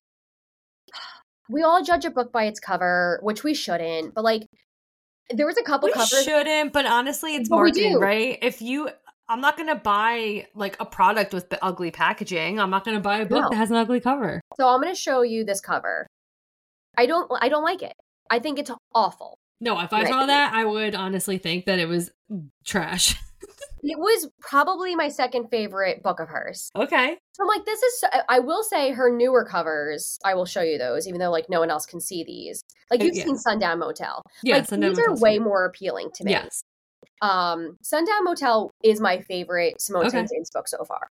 we all judge a book by its cover, which we shouldn't, but like there was a couple We covers. shouldn't, but honestly, it's But we marketing, do. right? If you I'm not going to buy like a product with the ugly packaging. I'm not going to buy a book No. that has an ugly cover. So I'm going to show you this cover. I don't I don't like it. I think it's awful. No, if I Right. saw that, I would honestly think that it was trash. It was probably my second favorite book of hers. Okay. So I'm like, this is, so, I will say her newer covers, I will show you those, even though like no one else can see these. Like you've Yeah. seen Sundown Motel. Yeah, like Sundown these are Motel's way cute. more appealing to me. Yes. Um, Sundown Motel is my favorite Simone Okay. Saint James book so far.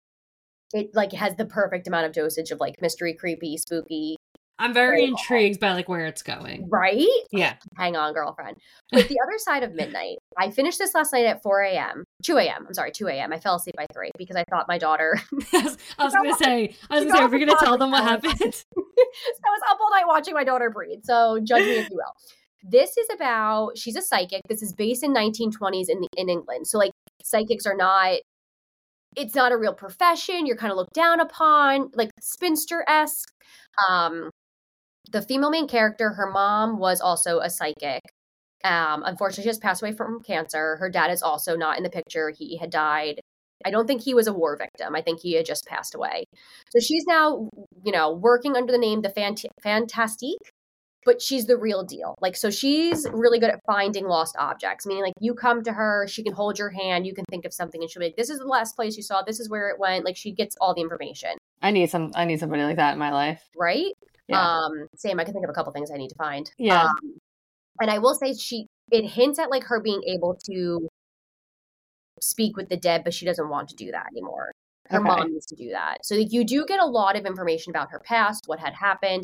It like has the perfect amount of dosage of like mystery, creepy, spooky, I'm very Very intrigued by like where it's going. right? Yeah. Hang on, girlfriend. But The Other Side of Midnight. I finished this last night at four a.m. two a.m. I'm sorry, two a.m. I fell asleep by three because I thought my daughter I was, I was gonna say, I was You gonna say, know are we gonna the tell them what topic happened? I was up all night watching my daughter breathe. So judge me if you will. This is about, she's a psychic. This is based in nineteen twenties in the, in England. So like psychics are not, it's not a real profession. You're kind of looked down upon, like spinster-esque. Um, the female main character, her mom was also a psychic. Um, unfortunately, she just passed away from cancer. Her dad is also not in the picture. He had died. I don't think he was a war victim. I think he had just passed away. So she's now, you know, working under the name the Fant- Fantastique, but she's the real deal. Like, so she's really good at finding lost objects, meaning like you come to her, she can hold your hand, you can think of something, and she'll be like, this is the last place you saw, this is where it went. Like, she gets all the information. I need some. I need somebody like that in my life. Right? Yeah. Um, same. I can think of a couple things I need to find. Yeah. Um, and I will say she, it hints at like her being able to speak with the dead, but she doesn't want to do that anymore. Her Okay. mom needs to do that. So like, you do get a lot of information about her past, what had happened.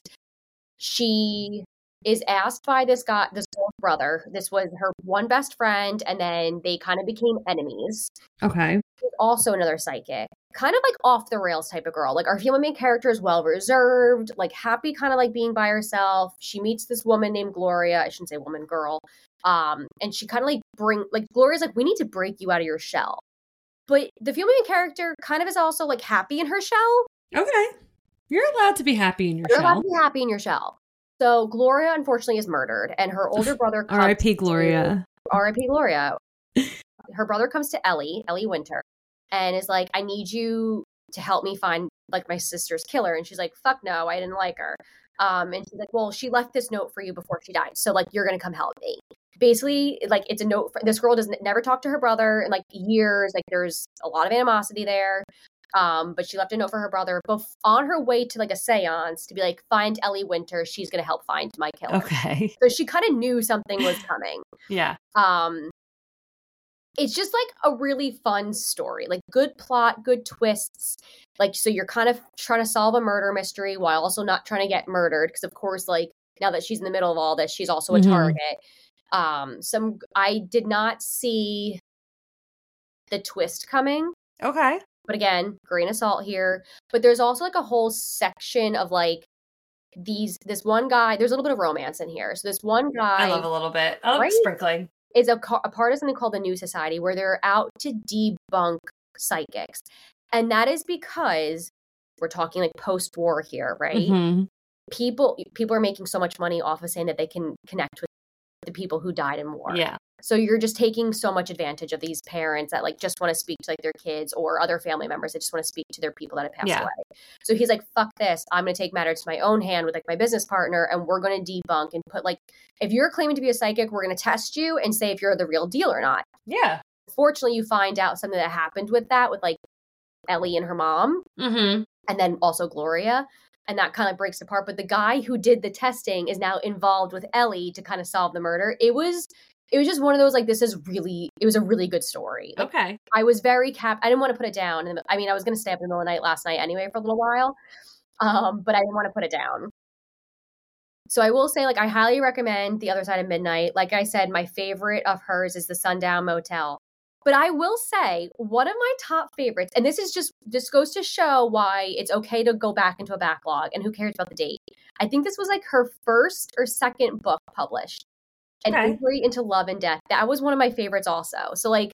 She is asked by this guy, this girl's brother. This was her one best friend, and then they kind of became enemies. Okay. She's also another psychic, kind of like off the rails type of girl. Like our female main character is well reserved, like happy, kind of like being by herself. She meets this woman named Gloria. I shouldn't say woman, girl. Um, and she kind of like bring like Gloria's like, we need to break you out of your shell. But the female main character kind of is also like happy in her shell. Okay. You're allowed to be happy in your You're allowed shell. to be happy in your shell. So Gloria unfortunately is murdered, and her older brother comes R I P to- Gloria. R I P Gloria. Her brother comes to Ellie, Ellie Winter, and is like, I need you to help me find like my sister's killer. And she's like, fuck no, I didn't like her. Um, and she's like, well, she left this note for you before she died. So like, you're going to come help me. Basically, like it's a note for, this girl doesn't never talk to her brother in like years. Like there's a lot of animosity there. Um, but she left a note for her brother bef- on her way to like a seance to be like, find Ellie Winter. She's going to help find my killer. Okay. So she kind of knew something was coming. Yeah. Um, it's just like a really fun story, like good plot, good twists. Like, so you're kind of trying to solve a murder mystery while also not trying to get murdered. Cause of course, like now that she's in the middle of all this, she's also a Mhm. target. Um, some, I did not see the twist coming, Okay. but again, grain of salt here. But there's also like a whole section of like these, this one guy, there's a little bit of romance in here. So this one guy. I love a little bit. I love Right? sprinkling. is a, co- a part of something called the New Society, where they're out to debunk psychics. And that is because we're talking like post-war here, right? Mhm. People people are making so much money off of saying that they can connect with the people who died in war. Yeah. So you're just taking so much advantage of these parents that like just want to speak to like their kids or other family members that just want to speak to their people that have passed Yeah. away. So he's like, fuck this. I'm going to take matters to my own hand with like my business partner, and we're going to debunk and put like, if you're claiming to be a psychic, we're going to test you and say if you're the real deal or not. Yeah. Fortunately, you find out something that happened with that with like Ellie and her mom, Mm-hmm. and then also Gloria. And that kind of breaks apart. But the guy who did the testing is now involved with Ellie to kind of solve the murder. It was it was just one of those, like, this is really, it was a really good story. Like, Okay. I was very cap. I didn't want to put it down. And I mean, I was going to stay up in the middle of the night last night anyway for a little while. Um, but I didn't want to put it down. So I will say, like, I highly recommend The Other Side of Midnight. Like I said, my favorite of hers is The Sundown Motel. But I will say, one of my top favorites, and this is just, this goes to show why it's okay to go back into a backlog and who cares about the date. I think this was like her first or second book published. An Okay. Inquiry into Love and Death. That was one of my favorites also. So like,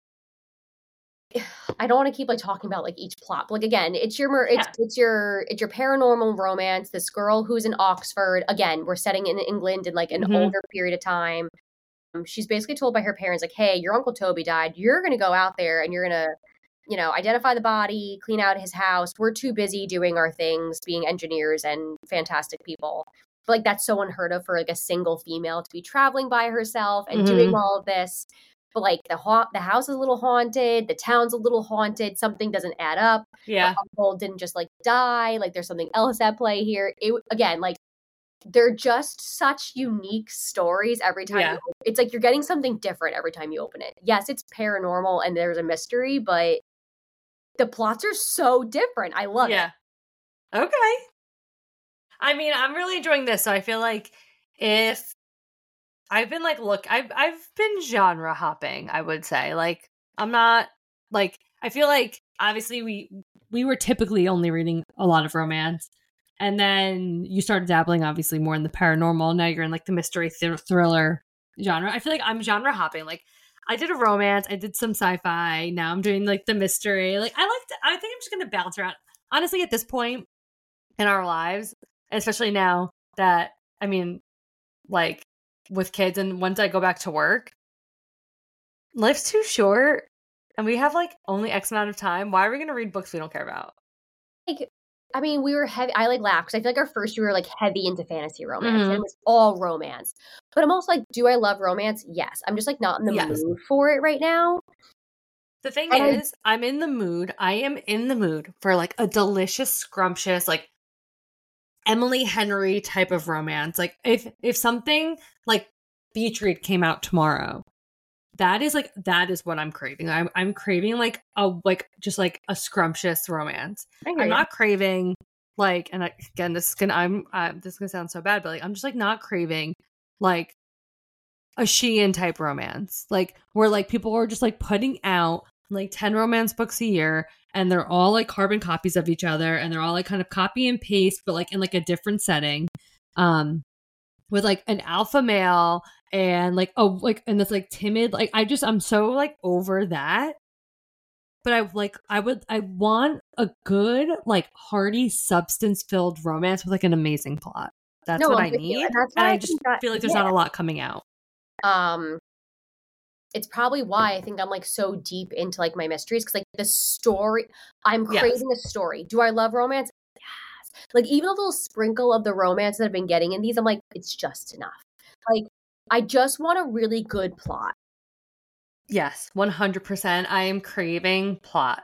I don't want to keep like talking about like each plot. But, like again, it's your it's Yeah. it's your it's your paranormal romance. This girl who's in Oxford. Again, we're setting in England in like an Mhm. older period of time. Um, she's basically told by her parents like, "Hey, your Uncle Toby died. You're gonna go out there and you're gonna, you know, identify the body, clean out his house. We're too busy doing our things, being engineers and fantastic people." But like that's so unheard of for like a single female to be traveling by herself and doing Mhm. all of this. But like the ha- the house is a little haunted, the town's a little haunted, something doesn't add up. Yeah. The uncle didn't just like die, like there's something else at play here. It again, like they're just such unique stories every time. Yeah. You open- it's like you're getting something different every time you open it. Yes, it's paranormal and there's a mystery, but the plots are so different. I love Yeah. it. Okay. I mean, I'm really enjoying this. So I feel like if I've been like, look, I've I've been genre hopping, I would say. Like, I'm not like I feel like obviously we we were typically only reading a lot of romance. And then you started dabbling obviously more in the paranormal. Now you're in like the mystery th- thriller genre. I feel like I'm genre hopping. Like I did a romance, I did some sci-fi. Now I'm doing like the mystery. Like I like to, I think I'm just going to bounce around. Honestly, at this point in our lives, especially now that, I mean, like with kids and once I go back to work, life's too short and we have like only X amount of time. Why are we going to read books we don't care about? Like, I mean, we were heavy. I like laugh because I feel like our first year we were like heavy into fantasy romance. Mhm. And it was all romance. But I'm also like, do I love romance? Yes. I'm just like not in the Yes. mood for it right now. The thing And I- is, I'm in the mood. I am in the mood for like a delicious, scrumptious, like Emily Henry type of romance. Like if if something like Beach Read came out tomorrow, that is like that is what I'm craving. I'm I'm craving like a like just like a scrumptious romance. I hear I'm ya. not craving like, and I, again, this is gonna I'm uh, this is gonna sound so bad, but like I'm just like not craving like a Shein type romance, like where like people are just like putting out like ten romance books a year, and they're all like carbon copies of each other, and they're all like kind of copy and paste, but like in like a different setting, um, with like an alpha male and like a like and this like timid like I just I'm so like over that. But I like I would I want a good like hearty substance filled romance with like an amazing plot. That's No, what I'm I with you, need, and that's and why I I just think that- feel like there's yeah. not a lot coming out. Um, it's probably why I think I'm like so deep into like my mysteries because like the story, I'm Yes. craving a story. Do I love romance? Yes. Like even a little sprinkle of the romance that I've been getting in these, I'm like, it's just enough. Like I just want a really good plot. Yes, one hundred percent. I am craving plot.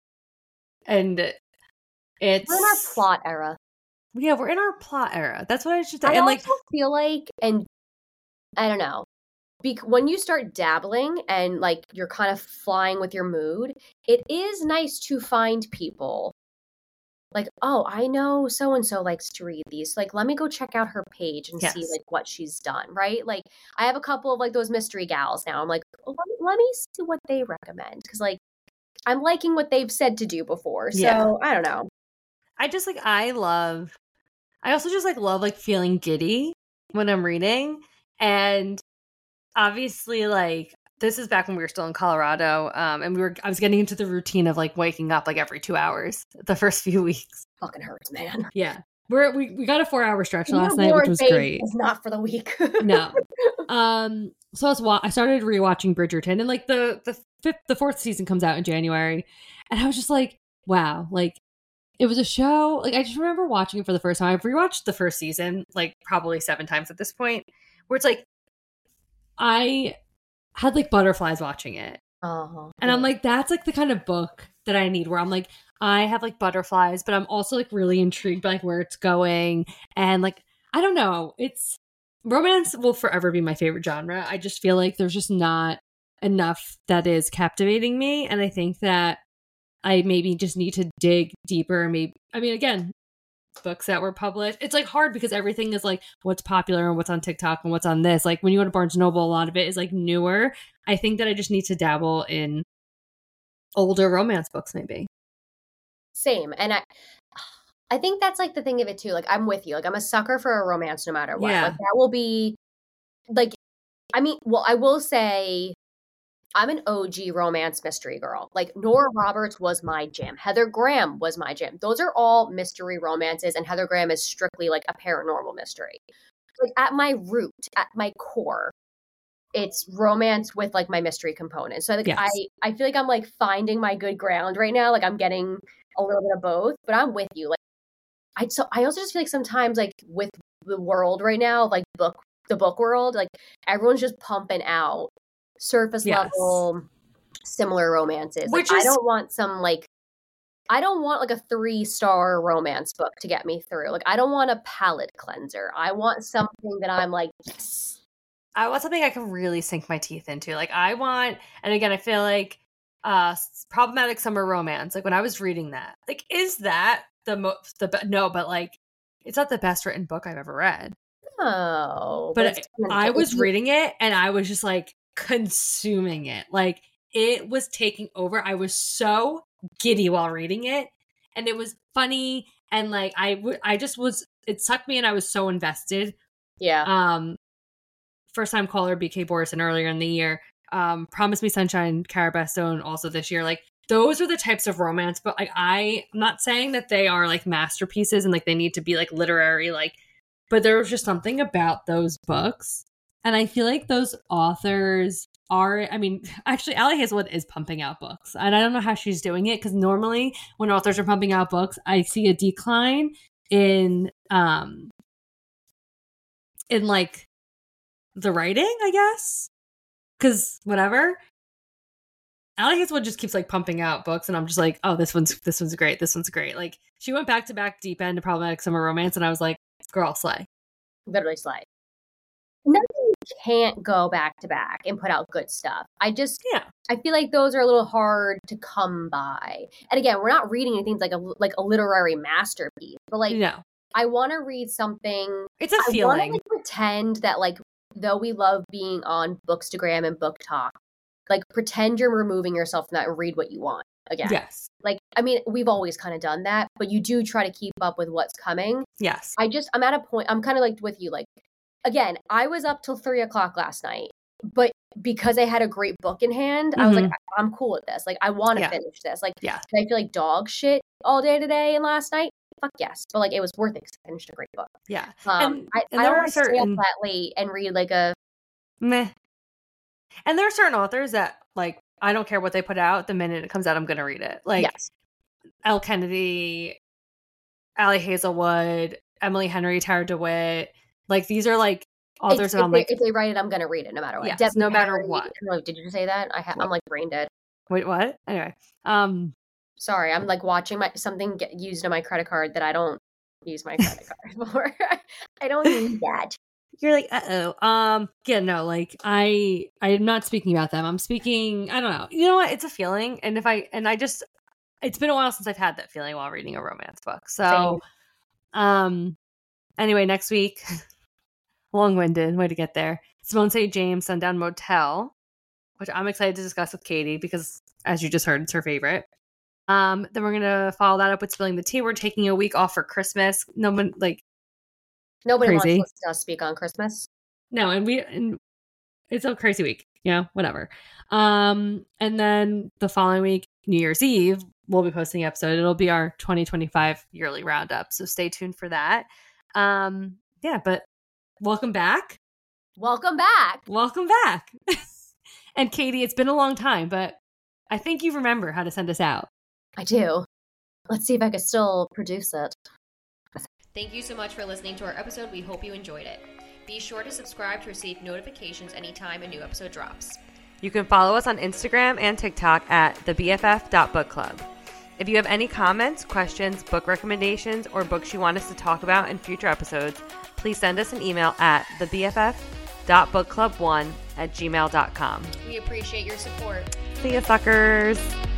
And it's We're in our plot era. Yeah, we're in our plot era. That's what I should say. I And also like feel like, and I don't know, bec- when you start dabbling and like you're kind of flying with your mood, it is nice to find people like, oh, I know so and so likes to read these. Like, let me go check out her page and see Yes. like what she's done, right? Like, I have a couple of like those mystery gals now. I'm like, oh, let, me, let me see what they recommend because like I'm liking what they've said to do before. So Yeah. I don't know. I just like I love I also just like love like feeling giddy when I'm reading. And obviously like this is back when we were still in Colorado. Um and we were I was getting into the routine of like waking up like every two hours the first few weeks. Fucking hurts, man. Yeah. We're we, we got a four hour stretch last Your night, which Warren was Page great. is not for the weak. No. um, so I was wa- I started rewatching Bridgerton, and like the the fifth, the fourth season comes out in January, and I was just like, wow, like it was a show. Like I just remember watching it for the first time. I've rewatched the first season like probably seven times at this point, where it's like I had like butterflies watching it. Uh-huh. And I'm like, that's like the kind of book that I need, where I'm like, I have like butterflies, but I'm also like really intrigued by like where it's going. And like, I don't know, it's romance will forever be my favorite genre. I just feel like there's just not enough that is captivating me. And I think that I maybe just need to dig deeper. Maybe, I mean, again, books that were published. It's like hard because everything is like what's popular and what's on TikTok and what's on this. Like when you go to Barnes and Noble, a lot of it is like newer. I think that I just need to dabble in older romance books, maybe. Same. And I I think that's like the thing of it too. Like I'm with you. Like I'm a sucker for a romance no matter what. Yeah. Like that will be like I mean, well, I will say I'm an O G romance mystery girl. Like Nora Roberts was my jam. Heather Graham was my jam. Those are all mystery romances, and Heather Graham is strictly like a paranormal mystery. Like at my root, at my core, it's romance with like my mystery component. So like Yes. I, I feel like I'm like finding my good ground right now. Like I'm getting a little bit of both, but I'm with you. Like I so I also just feel like sometimes like with the world right now, like book the book world, like everyone's just pumping out surface Yes. level similar romances. Which like is- I don't want some like I don't want like a three star romance book to get me through. Like I don't want a palate cleanser. I want something that I'm like, yes. I want something I can really sink my teeth into. Like I want, and again, I feel like uh problematic summer romance. Like when I was reading that, like is that the most the be- no, but like it's not the best written book I've ever read. No, but it's I, I was reading it and I was just like consuming it. Like it was taking over. I was so giddy while reading it, and it was funny, and like I w- I just was. It sucked me, and I was so invested. Yeah. Um, first time caller B K Borison earlier in the year. Um, Promise Me Sunshine, Cara Bastione also this year. Like those are the types of romance, but like I, I'm not saying that they are like masterpieces and like they need to be like literary, like, but there was just something about those books, and I feel like those authors are. I mean, actually, Allie Hazelwood is pumping out books, and I don't know how she's doing it because normally when authors are pumping out books, I see a decline in um in like the writing, I guess, because whatever. Allie Hazelwood just keeps like pumping out books, and I'm just like, oh, this one's this one's great, this one's great. Like she went back to back Deep End to Problematic Summer Romance, and I was like, girl, slay, literally slay. No, you can't go back to back and put out good stuff. I just, yeah, I feel like those are a little hard to come by. And again, we're not reading anything like a like a literary masterpiece, but like, no, I want to read something. it's a I feeling. want to like, pretend that like, though we love being on Bookstagram and Book Talk, like pretend you're removing yourself from that and read what you want again. Yes. Like, I mean, we've always kind of done that, but you do try to keep up with what's coming. Yes. I just, I'm at a point, I'm kind of like with you, like, again, I was up till three o'clock last night, but because I had a great book in hand, mm-hmm. I was like, I'm cool with this. Like, I want to yeah. finish this. Like, yeah. did I feel like dog shit all day today and last night? Fuck yes. But like, it was worth it because I finished a great book. Yeah. Um, and, I, and I there don't are want to certain... stay up that late and read like a meh. And there are certain authors that like, I don't care what they put out. The minute it comes out, I'm going to read it. Like yes. Elle Kennedy, Allie Hazelwood, Emily Henry, Tara DeWitt. Like these are like authors if, that I'm they, like, if they write it, I'm going to read it no matter what. Yes, Debbie no matter Harry, what. Oh, did you say that? I ha- I'm like brain dead. Wait, what? Anyway, um, sorry, I'm like watching my something get used on my credit card that I don't use my credit card for. I don't need that. You're like, uh-oh. Um, yeah, no, like I I'm not speaking about them. I'm speaking, I don't know. You know what? It's a feeling. And if I and I just it's been a while since I've had that feeling while reading a romance book. So Same. um anyway, next week, long-winded, way to get there. Simone Saint James, Sundown Motel, which I'm excited to discuss with Katie because as you just heard, it's her favorite. Um, then we're gonna follow that up with Spilling the Tea. We're taking a week off for Christmas. No one like Nobody crazy. wants to speak on Christmas. No, and we and it's a crazy week. You know, whatever. Um, and then the following week, New Year's Eve, we'll be posting an episode. It'll be our twenty twenty-five yearly roundup. So stay tuned for that. Um, yeah, but welcome back. Welcome back. Welcome back. And Katie, it's been a long time, but I think you remember how to send us out. I do. Let's see if I can still produce it. Thank you so much for listening to our episode. We hope you enjoyed it. Be sure to subscribe to receive notifications anytime a new episode drops. You can follow us on Instagram and TikTok at the B F F dot book club. If you have any comments, questions, book recommendations, or books you want us to talk about in future episodes, please send us an email at the B F F dot book club one at gmail dot com. We appreciate your support. See ya, suckers.